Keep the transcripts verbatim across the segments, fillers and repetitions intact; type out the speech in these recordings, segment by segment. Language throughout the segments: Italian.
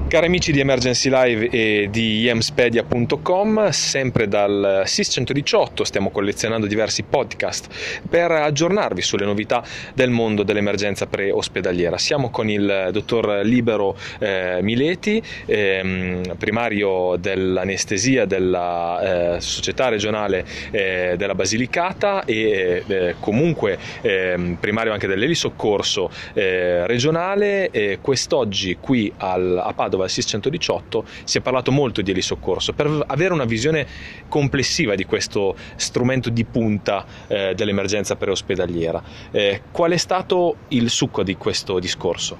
Cari amici di Emergency Live e di i emspedia punto com, sempre dal S I S centodiciotto stiamo collezionando diversi podcast per aggiornarvi sulle novità del mondo dell'emergenza pre-ospedaliera. Siamo con il dottor Libero eh, Mileti, eh, primario dell'anestesia della eh, Società Regionale eh, della Basilicata e eh, comunque eh, primario anche dell'elisoccorso eh, regionale. E quest'oggi qui al, a Padova al S I S centodiciotto si è parlato molto di elisoccorso per avere una visione complessiva di questo strumento di punta eh, dell'emergenza preospedaliera. Eh, qual è stato il succo di questo discorso?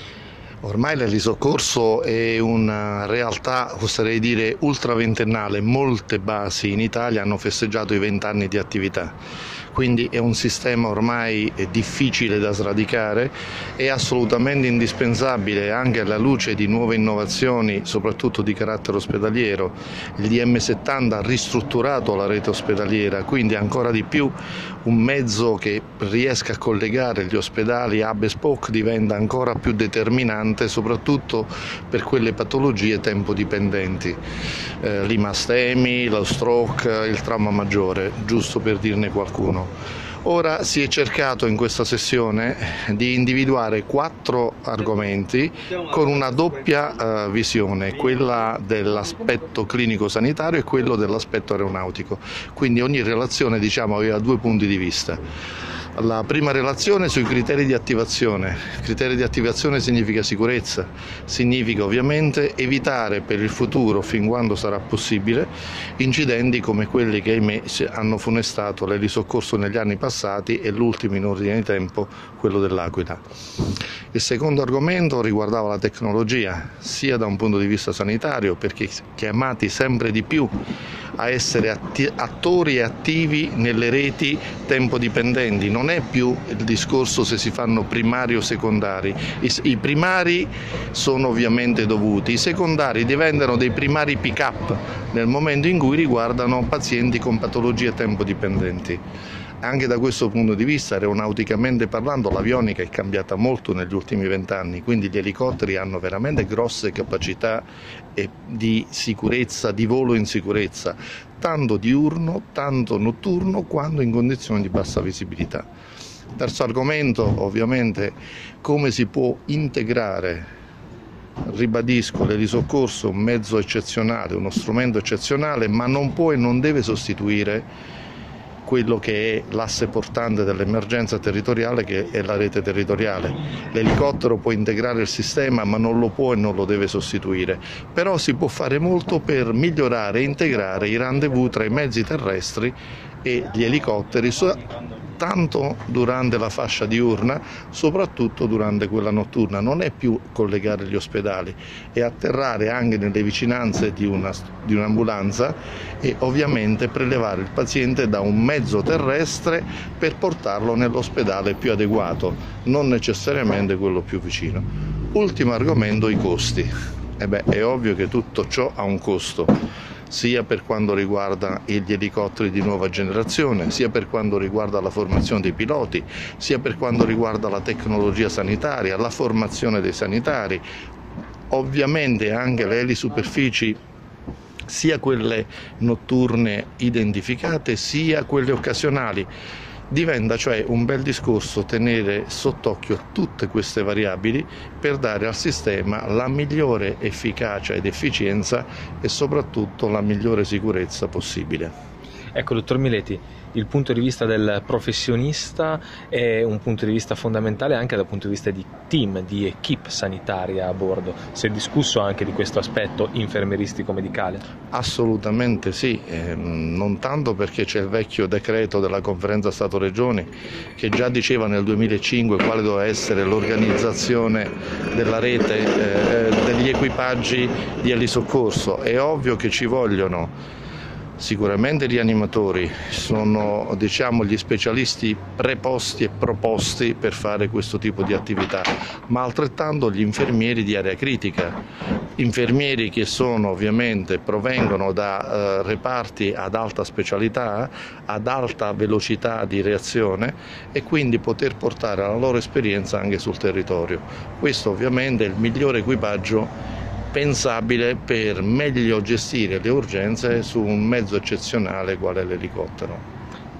Ormai l'elisoccorso è una realtà, oserei dire, ultraventennale. Molte basi in Italia hanno festeggiato i vent'anni di attività. Quindi è un sistema ormai difficile da sradicare, è assolutamente indispensabile anche alla luce di nuove innovazioni, soprattutto di carattere ospedaliero. Il D M settanta ha ristrutturato la rete ospedaliera, quindi ancora di più un mezzo che riesca a collegare gli ospedali hub e spoke diventa ancora più determinante, soprattutto per quelle patologie tempo-dipendenti, eh, l'imastemi, lo stroke, il trauma maggiore, giusto per dirne qualcuno. Ora si è cercato in questa sessione di individuare quattro argomenti con una doppia uh, visione, quella dell'aspetto clinico-sanitario e quello dell'aspetto aeronautico. Quindi ogni relazione, diciamo, aveva due punti di vista. La prima relazione sui criteri di attivazione. Criteri di attivazione significa sicurezza, significa ovviamente evitare per il futuro, fin quando sarà possibile, incidenti come quelli che ahimè hanno funestato l'elisoccorso negli anni passati e l'ultimo in ordine di tempo, quello dell'Aquila. Il secondo argomento riguardava la tecnologia, sia da un punto di vista sanitario, perché chiamati sempre di più a essere atti- attori e attivi nelle reti tempo-dipendenti. Non è più il discorso se si fanno primari o secondari. I, i primari sono ovviamente dovuti, i secondari diventano dei primari pick-up nel momento in cui riguardano pazienti con patologie tempo-dipendenti. Anche da questo punto di vista, aeronauticamente parlando, l'avionica è cambiata molto negli ultimi vent'anni, quindi gli elicotteri hanno veramente grosse capacità di sicurezza, di volo in sicurezza, tanto diurno, tanto notturno, quanto in condizioni di bassa visibilità. Terzo argomento, ovviamente, come si può integrare. Ribadisco, l'elisoccorso è un mezzo eccezionale, uno strumento eccezionale, ma non può e non deve sostituire quello che è l'asse portante dell'emergenza territoriale, che è la rete territoriale. L'elicottero può integrare il sistema, ma non lo può e non lo deve sostituire. Però si può fare molto per migliorare e integrare i rendezvous tra i mezzi terrestri e gli elicotteri, tanto durante la fascia diurna, soprattutto durante quella notturna. Non è più collegare gli ospedali, è atterrare anche nelle vicinanze di, una, di un'ambulanza e ovviamente prelevare il paziente da un mezzo terrestre per portarlo nell'ospedale più adeguato, non necessariamente quello più vicino. Ultimo argomento, i costi. E beh, è ovvio che tutto ciò ha un costo, sia per quanto riguarda gli elicotteri di nuova generazione, sia per quanto riguarda la formazione dei piloti, sia per quanto riguarda la tecnologia sanitaria, la formazione dei sanitari, ovviamente anche le elisuperfici, sia quelle notturne identificate, sia quelle occasionali. Diventa cioè un bel discorso tenere sott'occhio tutte queste variabili per dare al sistema la migliore efficacia ed efficienza e soprattutto la migliore sicurezza possibile. Ecco, dottor Mileti, il punto di vista del professionista è un punto di vista fondamentale anche dal punto di vista di team, di equipe sanitaria a bordo. Si è discusso anche di questo aspetto infermieristico-medicale? Assolutamente sì, eh, non tanto perché c'è il vecchio decreto della Conferenza Stato-Regioni che già diceva nel duemilacinque quale doveva essere l'organizzazione della rete eh, degli equipaggi di elisoccorso. È ovvio che ci vogliono sicuramente gli animatori, sono diciamo gli specialisti preposti e proposti per fare questo tipo di attività, ma altrettanto gli infermieri di area critica, infermieri che sono ovviamente provengono da eh, reparti ad alta specialità, ad alta velocità di reazione e quindi poter portare la loro esperienza anche sul territorio. Questo ovviamente è il migliore equipaggio pensabile per meglio gestire le urgenze su un mezzo eccezionale quale l'elicottero.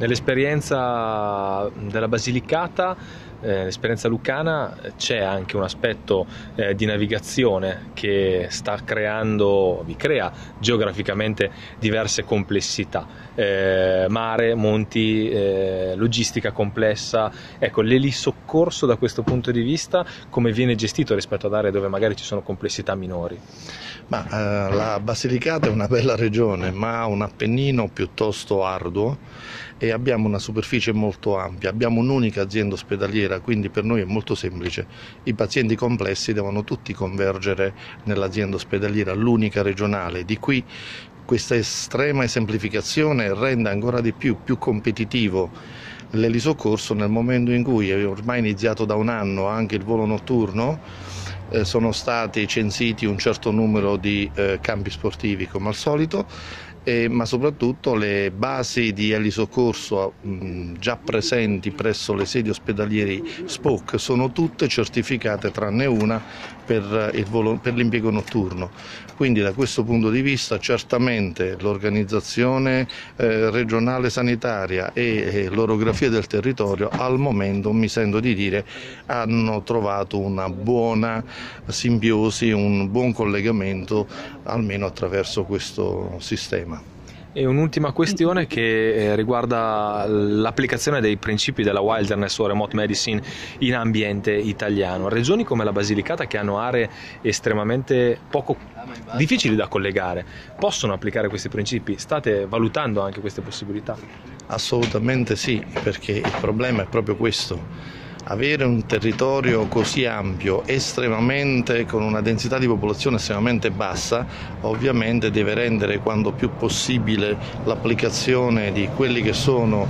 Nell'esperienza della Basilicata, eh, l'esperienza lucana, c'è anche un aspetto eh, di navigazione che sta creando, vi crea geograficamente diverse complessità, eh, mare, monti, eh, logistica complessa. Ecco, l'elisoccorso da questo punto di vista come viene gestito rispetto ad aree dove magari ci sono complessità minori? Ma, eh, la Basilicata è una bella regione, ma ha un Appennino piuttosto arduo e abbiamo una superficie molto ampia, abbiamo un'unica azienda ospedaliera, quindi per noi è molto semplice. I pazienti complessi devono tutti convergere nell'azienda ospedaliera, l'unica regionale, di qui questa estrema esemplificazione rende ancora di più, più competitivo l'elisoccorso nel momento in cui è ormai iniziato da un anno anche il volo notturno. Eh, sono stati censiti un certo numero di eh, campi sportivi come al solito, eh, ma soprattutto le basi di elisoccorso mh, già presenti presso le sedi ospedalieri S P O C sono tutte certificate tranne una per, il volo, per l'impiego notturno. Quindi da questo punto di vista certamente l'organizzazione eh, regionale sanitaria e eh, l'orografia del territorio al momento, mi sento di dire, hanno trovato una buona simbiosi, un buon collegamento almeno attraverso questo sistema. E un'ultima questione che riguarda l'applicazione dei principi della wilderness o remote medicine in ambiente italiano. Regioni come la Basilicata, che hanno aree estremamente poco difficili da collegare, possono applicare questi principi? State valutando anche queste possibilità? Assolutamente sì, perché il problema è proprio questo. Avere un territorio così ampio, estremamente, con una densità di popolazione estremamente bassa, ovviamente deve rendere quanto più possibile l'applicazione di quelli che sono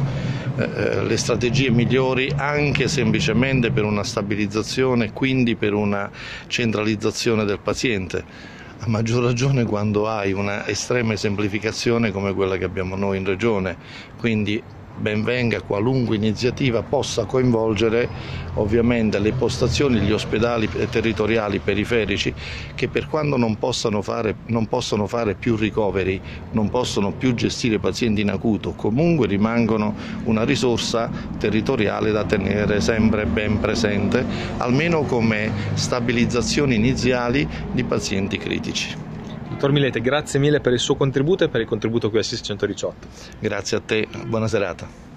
eh, le strategie migliori, anche semplicemente per una stabilizzazione e quindi per una centralizzazione del paziente. A maggior ragione quando hai una estrema semplificazione come quella che abbiamo noi in regione, quindi ben venga qualunque iniziativa possa coinvolgere ovviamente le postazioni, gli ospedali territoriali periferici, che per quando non possano fare, non possono fare più ricoveri, non possono più gestire pazienti in acuto, comunque rimangono una risorsa territoriale da tenere sempre ben presente, almeno come stabilizzazioni iniziali di pazienti critici. Dottor Milete, grazie mille per il suo contributo e per il contributo qui a SIS centodiciotto. Grazie a te, buona serata.